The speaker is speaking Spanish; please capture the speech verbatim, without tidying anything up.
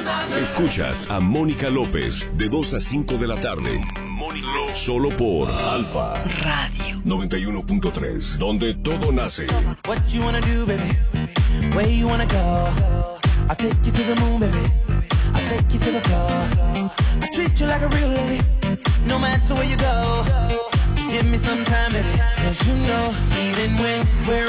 Escuchas a Mónica López de dos a cinco de la tarde. Mónica López. Solo por Alfa Radio noventa y uno punto tres, donde todo nace. What you wanna do, baby? Where you wanna go? I'll take you to the moon, baby. I'll take you to the floor. I treat you like a real lady, no matter where you go. Just give me some time, baby. Cause you know, even when we're